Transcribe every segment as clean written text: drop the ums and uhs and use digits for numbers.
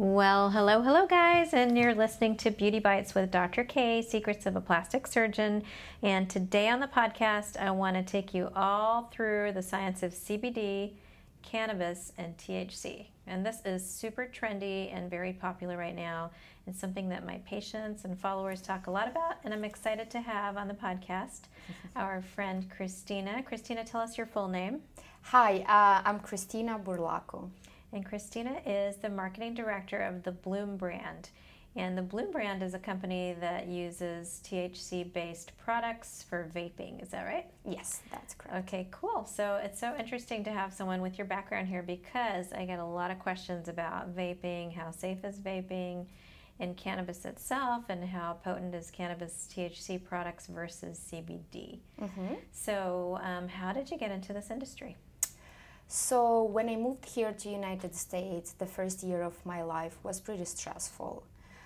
Well, hello, guys, and you're listening to Beauty Bites with Dr. K, Secrets of a Plastic Surgeon. And today on the podcast, I want to take you all through the science of CBD, cannabis, and THC. And this is super trendy and very popular right now. It's something that my patients and followers talk a lot about, and I'm excited to have on the podcast our friend Christina. Christina, tell us your full name. Hi, I'm Christina Burlaco. And Christina is the marketing director of the Bloom brand. And the Bloom brand is a company that uses THC-based products for vaping. Is that right? Yes, that's correct. Okay, cool. So it's so interesting to have someone with your background here because I get a lot of questions about vaping, how safe is vaping, and cannabis itself, and how potent is cannabis THC products versus CBD. Mm-hmm. So how did you get into this industry? So when I moved here to United States, the first year of my life was pretty stressful.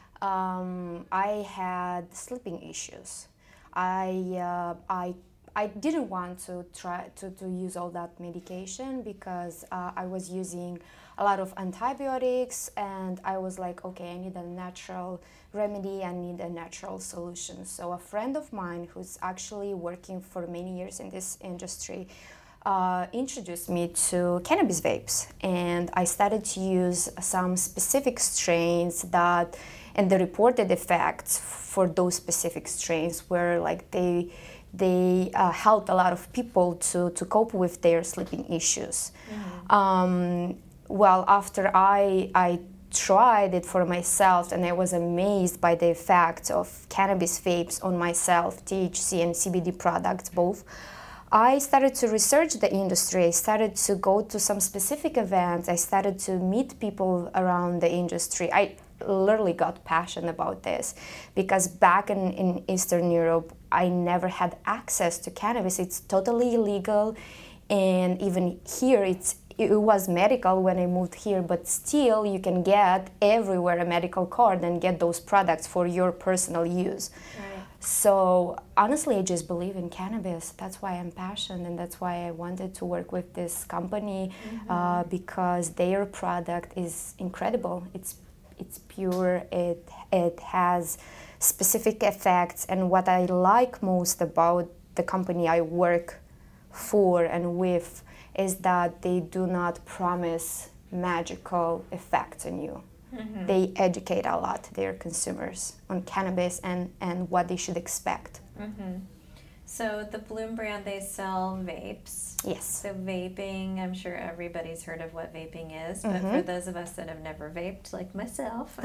I had sleeping issues. I didn't want to try to use all that medication because I was using a lot of antibiotics, and I was like, okay, I need a natural remedy, I need a natural solution. So a friend of mine who's actually working for many years in this industry introduced me to cannabis vapes, and I started to use some specific strains and the reported effects for those specific strains were like they helped a lot of people to cope with their sleeping issues. Mm-hmm. Well, after I tried it for myself, and I was amazed by the effects of cannabis vapes on myself, THC and CBD products both. I started to research the industry. I started to go to some specific events. I started to meet people around the industry. I literally got passionate about this because back in Eastern Europe, I never had access to cannabis. It's totally illegal, and even here it was medical when I moved here, but still you can get everywhere a medical card and get those products for your personal use. Right. So honestly, I just believe in cannabis. That's why I'm passionate, and that's why I wanted to work with this company. Mm-hmm. Because their product is incredible. It's pure. It has specific effects, and what I like most about the company I work for and with is that they do not promise magical effects on you. Mm-hmm. They educate a lot their consumers on cannabis and what they should expect. Mm-hmm. So the Bloom brand, they sell vapes. Yes. So vaping, I'm sure everybody's heard of what vaping is, but mm-hmm. for those of us that have never vaped, like myself,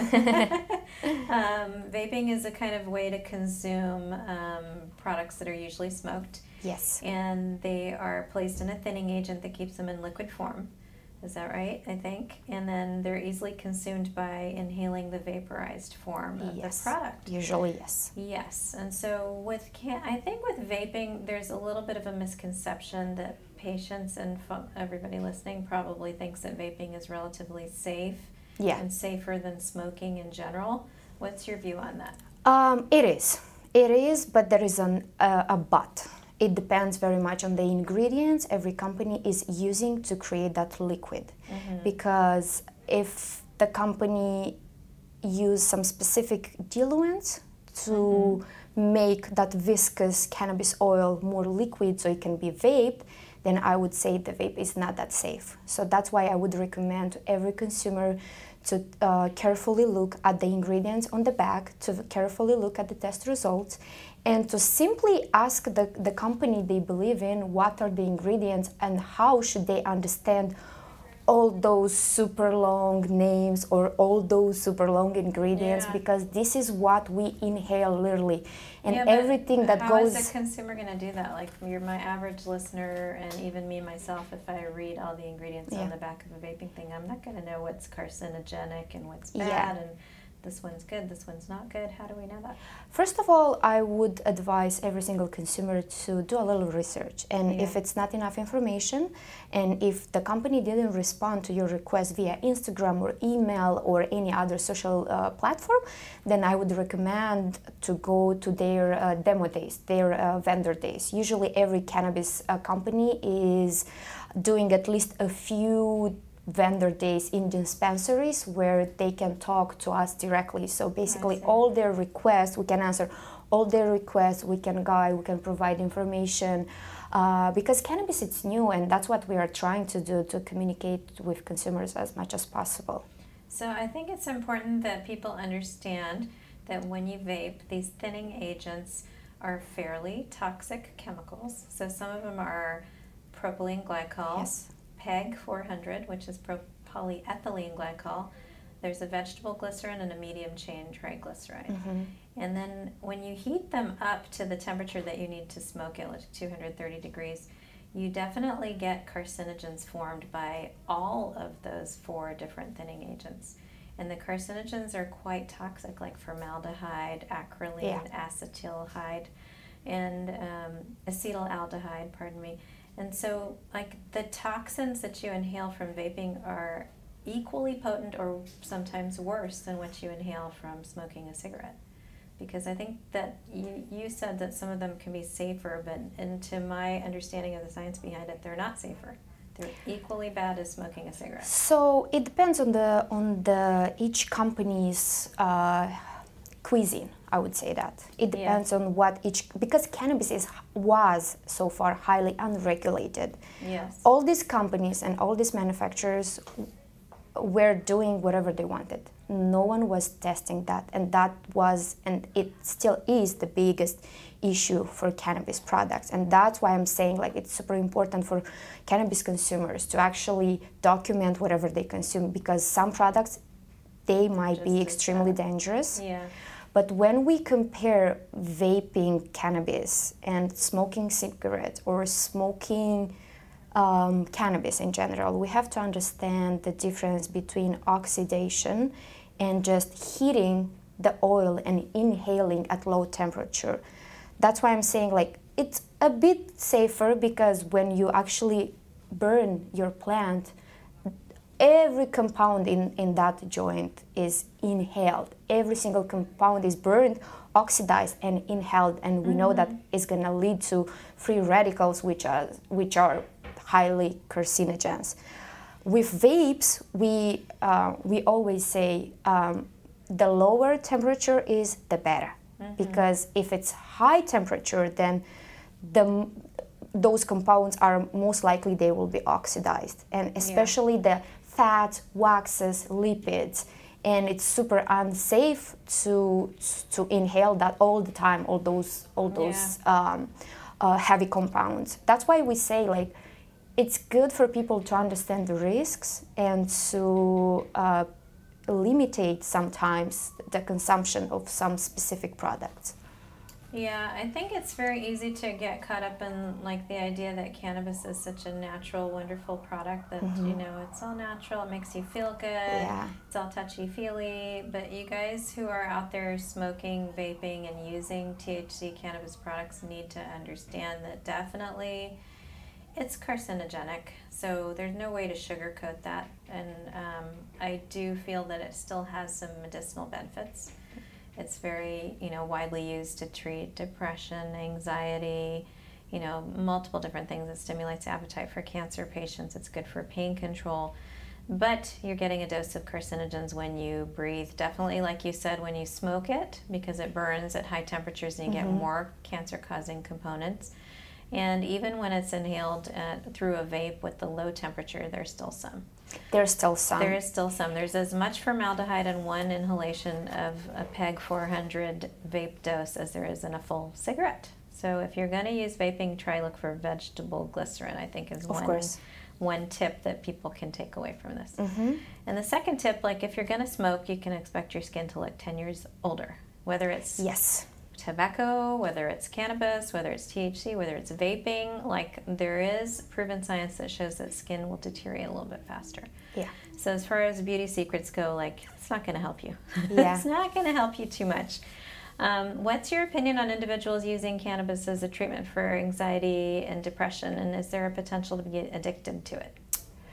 vaping is a kind of way to consume products that are usually smoked. Yes. And they are placed in a thinning agent that keeps them in liquid form. Is that right, I think? And then they're easily consumed by inhaling the vaporized form of the product. Usually, yes. Yes. And so I think with vaping, there's a little bit of a misconception that patients and everybody listening probably thinks that vaping is relatively safe and safer than smoking in general. What's your view on that? It is. It is, but there is a but. It depends very much on the ingredients every company is using to create that liquid. Mm-hmm. Because if the company use some specific diluents to mm-hmm. make that viscous cannabis oil more liquid so it can be vape, then I would say the vape is not that safe. So that's why I would recommend to every consumer to carefully look at the ingredients on the back, to carefully look at the test results, and to simply ask the company they believe in what are the ingredients and how should they understand all those super long names or all those super long ingredients, because this is what we inhale literally. And everything that goes... How is the consumer going to do that? Like, you're my average listener, and even me myself, if I read all the ingredients on the back of a vaping thing, I'm not going to know what's carcinogenic and what's bad, and this one's good, this one's not good. How do we know that? First of all, I would advise every single consumer to do a little research. And if it's not enough information, and if the company didn't respond to your request via Instagram or email or any other social platform, then I would recommend to go to their demo days, their vendor days. Usually every cannabis company is doing at least a few vendor days in dispensaries where they can talk to us directly. So basically all their requests, we can answer all their requests, we can guide, we can provide information. Because cannabis, it's new, and that's what we are trying to do, to communicate with consumers as much as possible. So I think it's important that people understand that when you vape, these thinning agents are fairly toxic chemicals. So some of them are propylene glycol, Yes. PEG 400, which is polyethylene glycol. There's a vegetable glycerin and a medium chain triglyceride. And then when you heat them up to the temperature that you need to smoke it, like 230 degrees, you definitely get carcinogens formed by all of those 4 different thinning agents. And the carcinogens are quite toxic, like formaldehyde, acrolein, acetaldehyde, and acetaldehyde, pardon me. And so, like, the toxins that you inhale from vaping are equally potent or sometimes worse than what you inhale from smoking a cigarette. Because I think that you said that some of them can be safer, but to my understanding of the science behind it, they're not safer. They're equally bad as smoking a cigarette. So it depends on the each company's cuisine. I would say that it depends on what because cannabis was so far highly unregulated. Yes. All these companies and all these manufacturers were doing whatever they wanted. No one was testing that, and that was, and it still is, the biggest issue for cannabis products. And that's why I'm saying, like, it's super important for cannabis consumers to actually document whatever they consume, because some products, they might be extremely dangerous. Yeah. But when we compare vaping cannabis and smoking cigarette or smoking cannabis in general, we have to understand the difference between oxidation and just heating the oil and inhaling at low temperature. That's why I'm saying, like, it's a bit safer, because when you actually burn your plant, every compound in that joint is inhaled. Every single compound is burned, oxidized, and inhaled, and we know that is going to lead to free radicals, which are highly carcinogens. With vapes, we always say the lower temperature is the better, because if it's high temperature, then those compounds are most likely they will be oxidized, and especially the fats, waxes, lipids, and it's super unsafe to inhale that all the time, all those heavy compounds. That's why we say, like, it's good for people to understand the risks and to limitate sometimes the consumption of some specific products. Yeah, I think it's very easy to get caught up in, like, the idea that cannabis is such a natural, wonderful product that, you know, it's all natural, it makes you feel good, it's all touchy-feely. But you guys who are out there smoking, vaping, and using THC cannabis products need to understand that definitely it's carcinogenic. So there's no way to sugarcoat that. And I do feel that it still has some medicinal benefits. It's very, widely used to treat depression, anxiety, multiple different things. It stimulates appetite for cancer patients. It's good for pain control. But you're getting a dose of carcinogens when you breathe. Definitely, like you said, when you smoke it, because it burns at high temperatures and you get more cancer-causing components. And even when it's inhaled through a vape with the low temperature, there's still some. There's still some. There is still some. There's as much formaldehyde in one inhalation of a PEG 400 vape dose as there is in a full cigarette. So if you're going to use vaping, try look for vegetable glycerin, I think is one tip that people can take away from this. And the second tip, like, if you're going to smoke, you can expect your skin to look 10 years older, whether it's tobacco, whether it's cannabis, whether it's THC, whether it's vaping. Like, there is proven science that shows that skin will deteriorate a little bit faster. Yeah. So as far as beauty secrets go, like, it's not going to help you. Yeah. It's not going to help you too much. What's your opinion on individuals using cannabis as a treatment for anxiety and depression, and is there a potential to be addicted to it?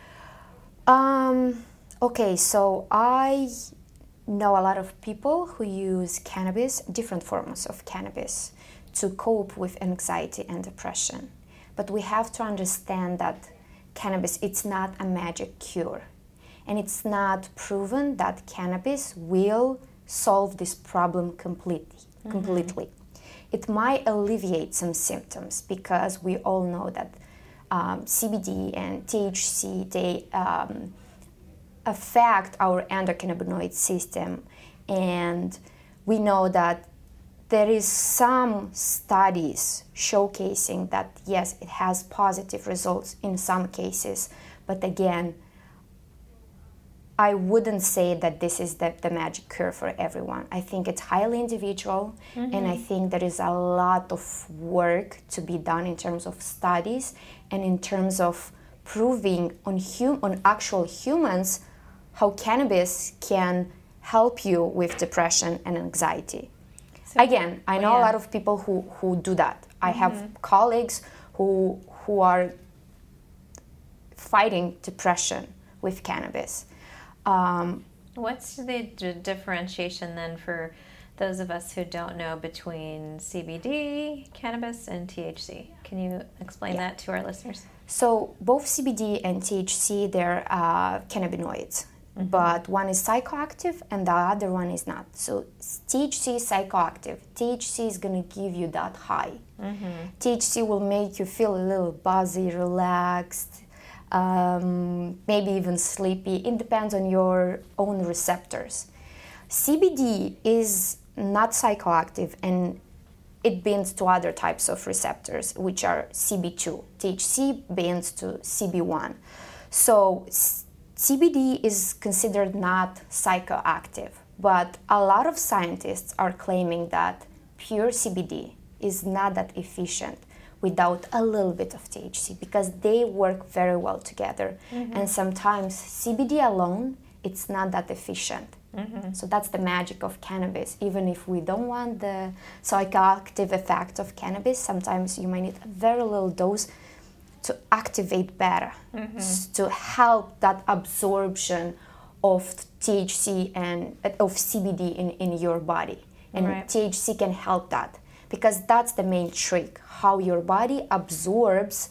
Okay, so I know a lot of people who use cannabis, different forms of cannabis, to cope with anxiety and depression. But we have to understand that cannabis, it's not a magic cure. and it's not proven that cannabis will solve this problem completely. It might alleviate some symptoms because we all know that CBD and THC, they affect our endocannabinoid system, and we know that there is some studies showcasing that yes, it has positive results in some cases, but again, I wouldn't say that this is the magic cure for everyone. I think it's highly individual, and I think there is a lot of work to be done in terms of studies and in terms of proving on actual humans how cannabis can help you with depression and anxiety. So, again, I know a lot of people who do that. I have colleagues who are fighting depression with cannabis. What's the differentiation then for those of us who don't know between CBD, cannabis, and THC? Can you explain that to our listeners? So both CBD and THC, they're cannabinoids, but one is psychoactive and the other one is not. So THC is psychoactive. THC is going to give you that high. THC will make you feel a little buzzy, relaxed, maybe even sleepy. It depends on your own receptors. CBD is not psychoactive and it binds to other types of receptors, which are CB2. THC binds to CB1. So CBD is considered not psychoactive, but a lot of scientists are claiming that pure CBD is not that efficient without a little bit of THC because they work very well together. And sometimes CBD alone, it's not that efficient. So that's the magic of cannabis. Even if we don't want the psychoactive effect of cannabis, sometimes you might need a very little dose to activate better, to help that absorption of THC and of CBD in your body. And THC can help that because that's the main trick, how your body absorbs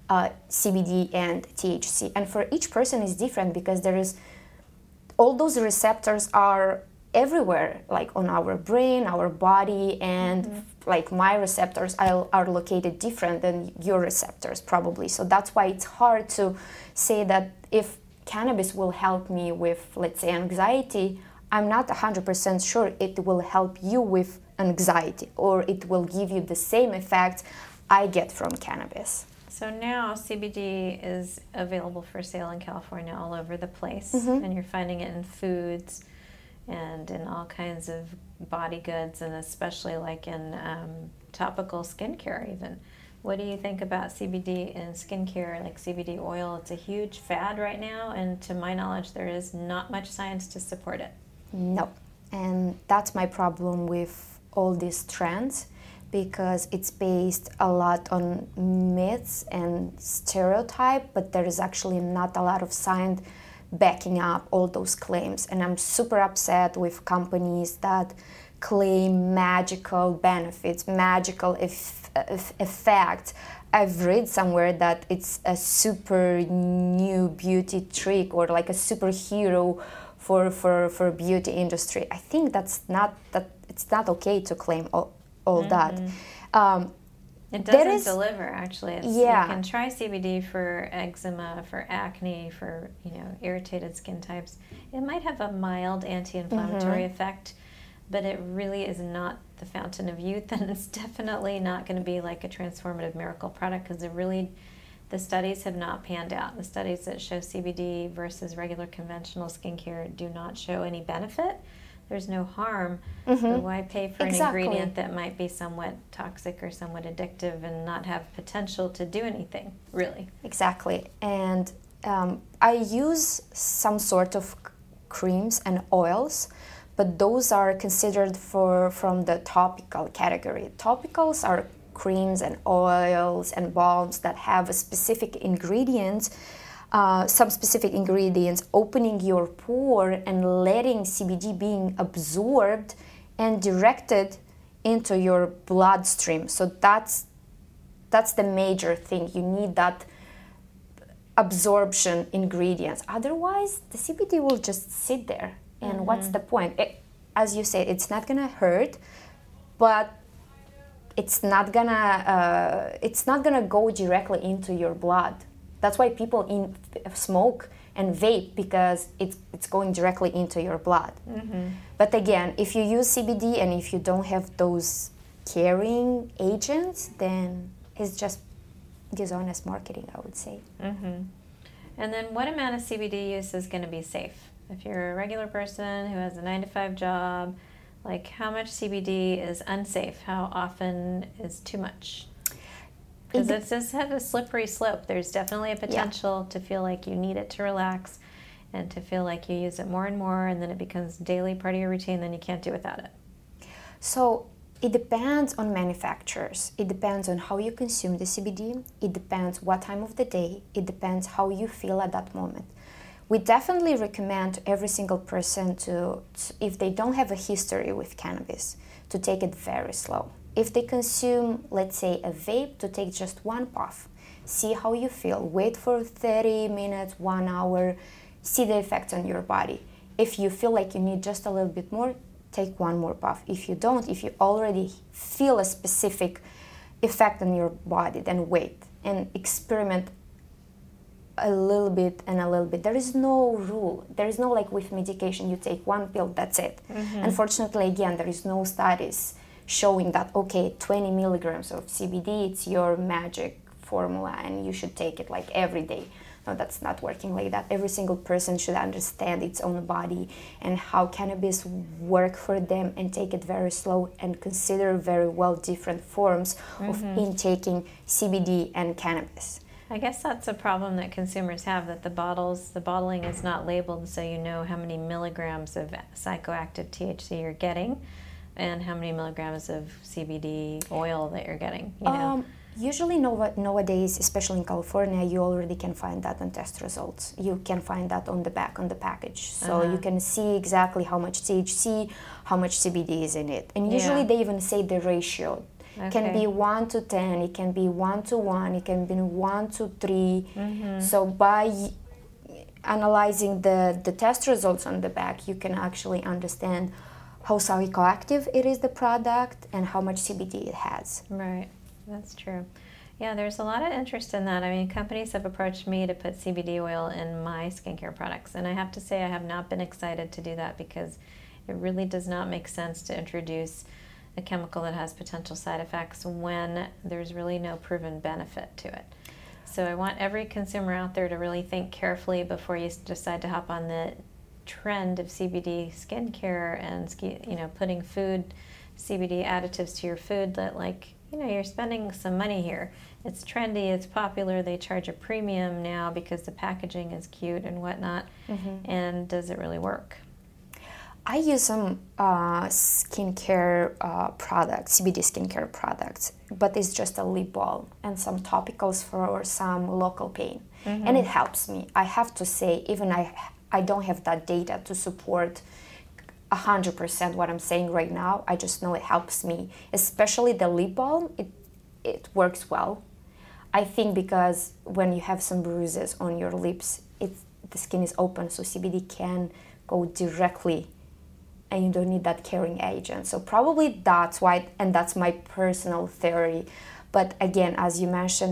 CBD and THC. And for each person is different because there is all those receptors are everywhere, like on our brain, our body, and like my receptors are located different than your receptors probably. So that's why it's hard to say that if cannabis will help me with, let's say, anxiety, I'm not 100% sure it will help you with anxiety or it will give you the same effect I get from cannabis. So now CBD is available for sale in California all over the place, and you're finding it in foods and in all kinds of body goods, and especially like in topical skincare even. What do you think about CBD in skincare, like CBD oil? It's a huge fad right now, and to my knowledge, there is not much science to support it. No, and that's my problem with all these trends, because it's based a lot on myths and stereotype, but there is actually not a lot of science backing up all those claims. And I'm super upset with companies that claim magical benefits, magical effects. I've read somewhere that it's a super new beauty trick or like a superhero for beauty industry. I think that's not that. It's not okay to claim all that. It doesn't deliver, actually. You can try CBD for eczema, for acne, for irritated skin types. It might have a mild anti-inflammatory effect, but it really is not the fountain of youth, and it's definitely not going to be like a transformative miracle product because the studies have not panned out. The studies that show CBD versus regular conventional skincare do not show any benefit. There's no harm, but why pay for an ingredient that might be somewhat toxic or somewhat addictive and not have potential to do anything, really? Exactly. And I use some sort of creams and oils, but those are considered from the topical category. Topicals are creams and oils and balms that have a specific ingredient, some specific ingredients opening your pore and letting CBD being absorbed and directed into your bloodstream. So that's the major thing. You need that absorption ingredients. Otherwise, the CBD will just sit there. And what's the point? As you said, it's not gonna hurt, but it's not gonna go directly into your blood. That's why people smoke and vape, because it's going directly into your blood. But again, if you use CBD and if you don't have those carrying agents, then it's just dishonest marketing, I would say. And then what amount of CBD use is going to be safe? If you're a regular person who has a 9-to-5 job, like how much CBD is unsafe? How often is too much? Because it's just had a slippery slope. There's definitely a potential to feel like you need it to relax and to feel like you use it more and more, and then it becomes daily part of your routine, then you can't do without it. So it depends on manufacturers. It depends on how you consume the CBD. It depends what time of the day. It depends how you feel at that moment. We definitely recommend to every single person to, if they don't have a history with cannabis, to take it very slow. If they consume, let's say, a vape, to take just one puff. See how you feel. Wait for 30 minutes, 1 hour. See the effects on your body. If you feel like you need just a little bit more, take one more puff. If you don't, if you already feel a specific effect on your body, then wait and experiment a little bit and a little bit. There is no rule. There is no, like with medication, you take one pill, that's it. Unfortunately, again, there is no studies showing that, okay, 20 milligrams of CBD, it's your magic formula and you should take it like every day. No, that's not working like that. Every single person should understand its own body and how cannabis work for them, and take it very slow and consider very well different forms of intaking CBD and cannabis. I guess that's a problem that consumers have, that the bottling is not labeled, so you know how many milligrams of psychoactive THC you're getting and how many milligrams of CBD oil that you're getting, you know? Usually nowadays, especially in California, you already can find that on test results. You can find that on the back, on the package. So you can see exactly how much THC, how much CBD is in it. And usually they even say the ratio. It can be 1 to 10, it can be 1 to 1, it can be 1 to 3. So by analyzing the test results on the back, you can actually understand how psychoactive it is, the product, and how much CBD it has. Right, that's true. Yeah, there's a lot of interest in that. I mean, companies have approached me to put CBD oil in my skincare products, and I have to say I have not been excited to do that, because it really does not make sense to introduce a chemical that has potential side effects when there's really no proven benefit to it. So I want every consumer out there to really think carefully before you decide to hop on the trend of CBD skincare and putting food CBD additives to your food that, like, you're spending some money here. It's trendy, it's popular, they charge a premium now because the packaging is cute and whatnot. And does it really work? I use some skincare products, CBD skincare products, but it's just a lip balm and some topicals for some local pain. And it helps me. I have to say, even I don't have that data to support 100% what I'm saying right now. I just know it helps me, especially the lip balm. It works well. I think because when you have some bruises on your lips, the skin is open, so CBD can go directly and you don't need that carrying agent. So probably that's why, and that's my personal theory. But again, as you mentioned,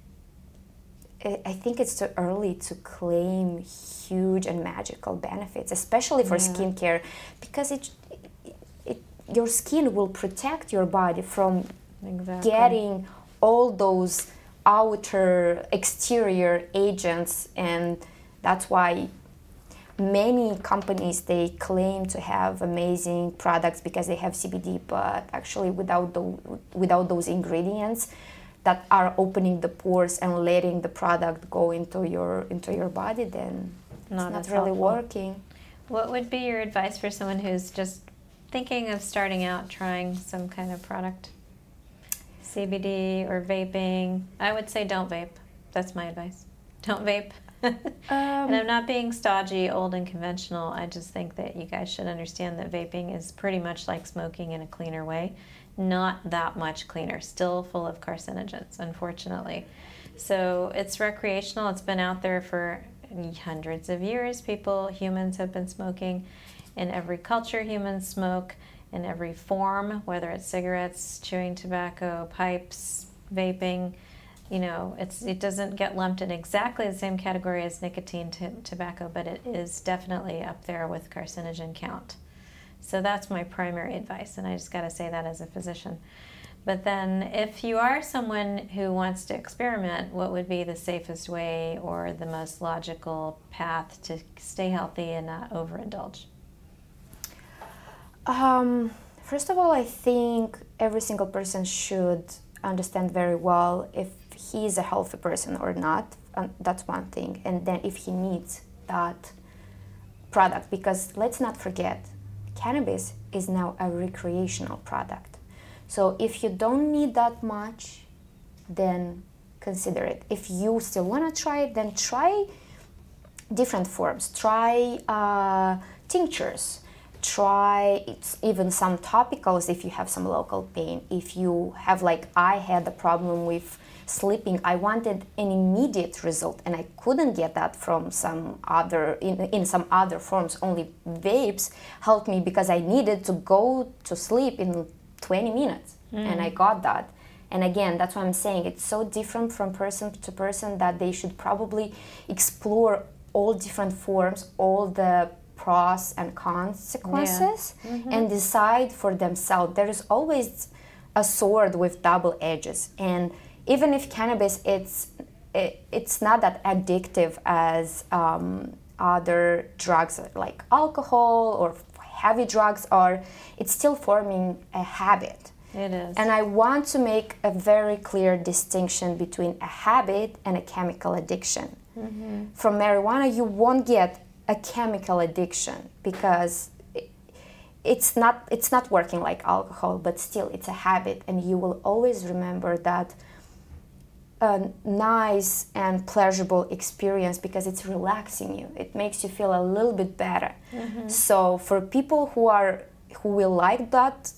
I think it's too early to claim huge and magical benefits, especially for skincare, because your skin will protect your body from getting all those outer exterior agents, and that's why many companies, they claim to have amazing products because they have CBD, but actually without those ingredients that are opening the pores and letting the product go into your body, then it's not really working. What would be your advice for someone who's just thinking of starting out trying some kind of product? CBD or vaping? I would say don't vape. That's my advice. Don't vape. And I'm not being stodgy, old, and conventional. I just think that you guys should understand that vaping is pretty much like smoking in a cleaner way. Not that much cleaner. Still full of carcinogens, unfortunately. So it's recreational. It's been out there for hundreds of years. Humans have been smoking. In every culture, humans smoke in every form, whether it's cigarettes, chewing tobacco, pipes, vaping. It doesn't get lumped in exactly the same category as nicotine tobacco, but it is definitely up there with carcinogen count. So that's my primary advice, and I just got to say that as a physician. But then if you are someone who wants to experiment, what would be the safest way or the most logical path to stay healthy and not overindulge? First of all, I think every single person should understand very well if he is a healthy person or not. That's one thing. And then if he needs that product, because let's not forget, cannabis is now a recreational product. So if you don't need that much, then consider it. If you still want to try it, then try different forms. Try tinctures. Try even some topicals if you have some local pain. If you have, like I had a problem with sleeping, I wanted an immediate result and I couldn't get that from some other in some other forms. Only vapes helped me because I needed to go to sleep in 20 minutes and I got that. And again, that's what I'm saying, it's so different from person to person that they should probably explore all different forms, all the pros and consequences, and decide for themselves. There is always a sword with double edges, and even if cannabis it's not that addictive as other drugs like alcohol or heavy drugs are, it's still forming a habit. It is. And I want to make a very clear distinction between a habit and a chemical addiction. From marijuana, you won't get a chemical addiction because it's not working like alcohol, but still it's a habit, and you will always remember that a nice and pleasurable experience because it's relaxing you. It makes you feel a little bit better. So for people who will like that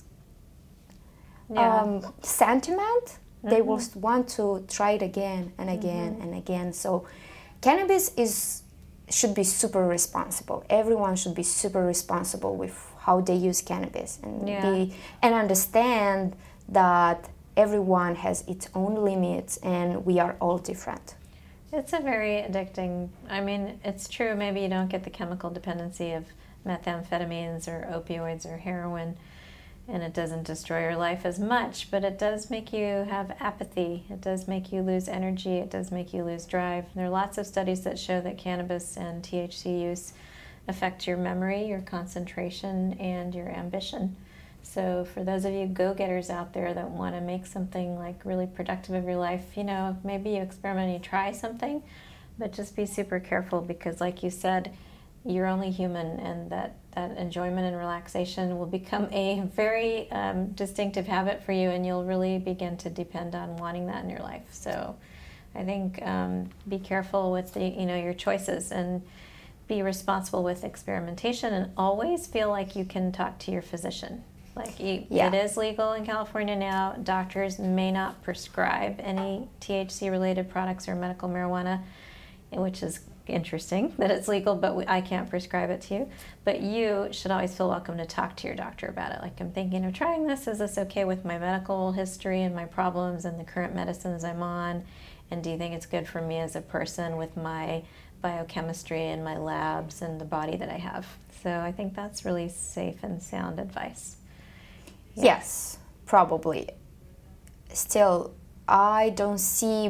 sentiment, they will want to try it again and again and again. So cannabis should be super responsible. Everyone should be super responsible with how they use cannabis and understand that everyone has its own limits and we are all different. It's a very addicting, it's true, maybe you don't get the chemical dependency of methamphetamines or opioids or heroin, and it doesn't destroy your life as much, but it does make you have apathy. It does make you lose energy. It does make you lose drive. There are lots of studies that show that cannabis and THC use affect your memory, your concentration, and your ambition. So for those of you go-getters out there that want to make something like really productive of your life, maybe you experiment and you try something, but just be super careful because like you said, you're only human, and that enjoyment and relaxation will become a very distinctive habit for you, and you'll really begin to depend on wanting that in your life. So I think be careful with your choices and be responsible with experimentation, and always feel like you can talk to your physician. It is legal in California now. Doctors may not prescribe any THC-related products or medical marijuana, which is interesting that it's legal, but I can't prescribe it to you. But you should always feel welcome to talk to your doctor about it. Like, I'm thinking of trying this. Is this okay with my medical history and my problems and the current medicines I'm on? And do you think it's good for me as a person with my biochemistry and my labs and the body that I have? So I think that's really safe and sound advice. Yes, probably. Still, I don't see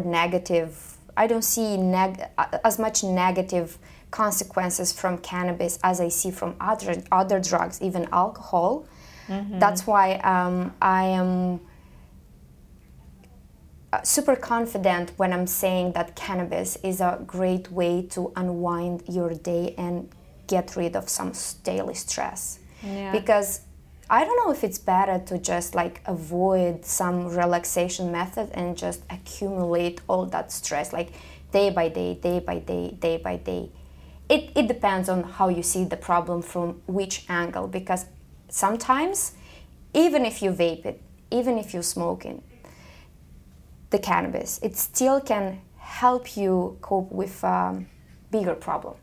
as much negative consequences from cannabis as I see from other drugs, even alcohol. That's why I am super confident when I'm saying that cannabis is a great way to unwind your day and get rid of some daily stress. Because I don't know if it's better to just avoid some relaxation method and just accumulate all that stress day by day, day by day, day by day. It depends on how you see the problem from which angle, because sometimes even if you vape it, even if you smoke it, the cannabis. It still can help you cope with bigger problem.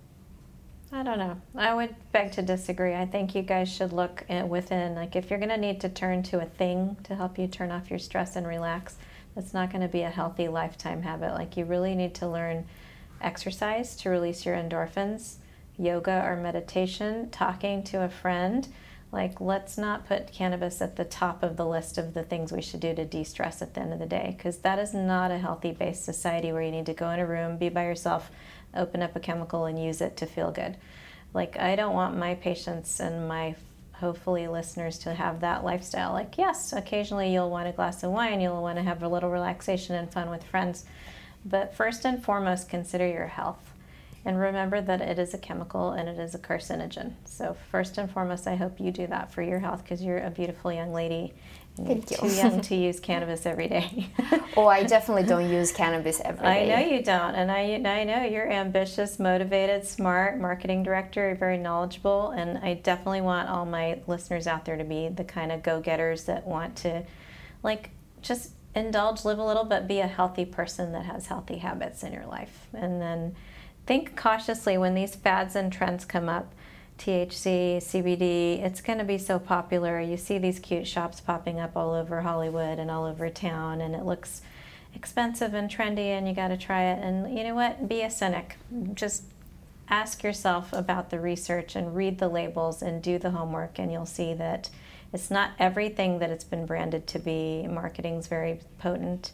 I don't know. I would beg to disagree. I think you guys should look within. Like, if you're going to need to turn to a thing to help you turn off your stress and relax, that's not going to be a healthy lifetime habit. Like, you really need to learn exercise to release your endorphins, yoga or meditation, talking to a friend. Like, let's not put cannabis at the top of the list of the things we should do to de-stress at the end of the day, because that is not a healthy-based society where you need to go in a room, be by yourself, open up a chemical and use it to feel good. Like, I don't want my patients and my hopefully listeners to have that lifestyle. Like, yes, occasionally you'll want a glass of wine, you'll want to have a little relaxation and fun with friends, but first and foremost, consider your health. And remember that it is a chemical and it is a carcinogen. So first and foremost, I hope you do that for your health, because you're a beautiful young lady. And Thank you're too young to use cannabis every day. Oh, I definitely don't use cannabis every day. I know you don't. And I know you're ambitious, motivated, smart, marketing director, you're very knowledgeable. And I definitely want all my listeners out there to be the kind of go-getters that want to, like, just indulge, live a little, but be a healthy person that has healthy habits in your life. And then think cautiously when these fads and trends come up. THC, CBD, it's going to be so popular. You see these cute shops popping up all over Hollywood and all over town, and it looks expensive and trendy, and you got to try it. And you know what? Be a cynic. Just ask yourself about the research and read the labels and do the homework, and you'll see that it's not everything that it's been branded to be. Marketing's very potent.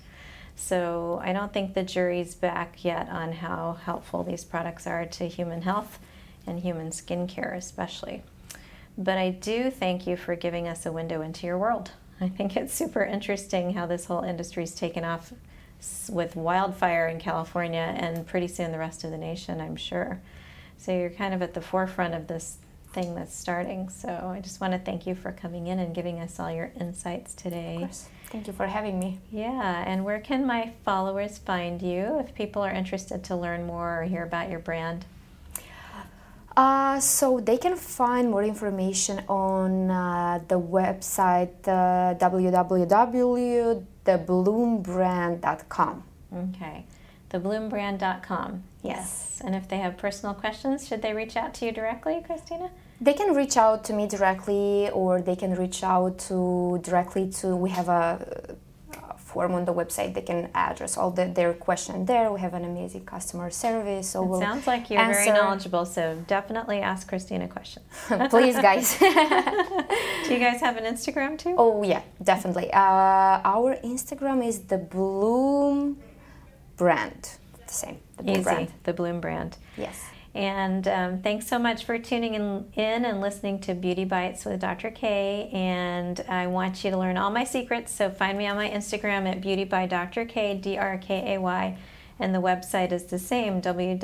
So I don't think the jury's back yet on how helpful these products are to human health and human skincare especially. But I do thank you for giving us a window into your world. I think it's super interesting how this whole industry's taken off with wildfire in California and pretty soon the rest of the nation, I'm sure. So you're kind of at the forefront of this thing that's starting. So I just want to thank you for coming in and giving us all your insights today. Of course. Thank you for having me. Yeah, and where can my followers find you if people are interested to learn more or hear about your brand? So they can find more information on the website www.thebloombrand.com. Okay, thebloombrand.com. Yes. And if they have personal questions, should they reach out to you directly, Christina? They can reach out to me directly, or they can reach out directly to, we have a form on the website. They can address all their question there. We have an amazing customer service. So it sounds like you're very knowledgeable, so definitely ask Christina questions. Please, guys. Do you guys have an Instagram too? Oh, yeah, definitely. Our Instagram is the Bloom Brand. The same. The Bloom Brand. The Bloom Brand. Yes. And thanks so much for tuning in and listening to Beauty Bites with Dr. K. And I want you to learn all my secrets, so find me on my Instagram at Beauty by Dr. K, DRKAY. And the website is the same,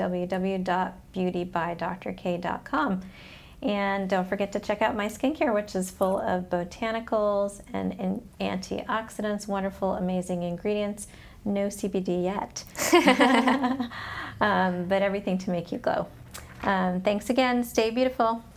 www.beautybydrk.com. And don't forget to check out my skincare, which is full of botanicals and antioxidants, wonderful, amazing ingredients. No CBD yet, but everything to make you glow. Thanks again. Stay beautiful.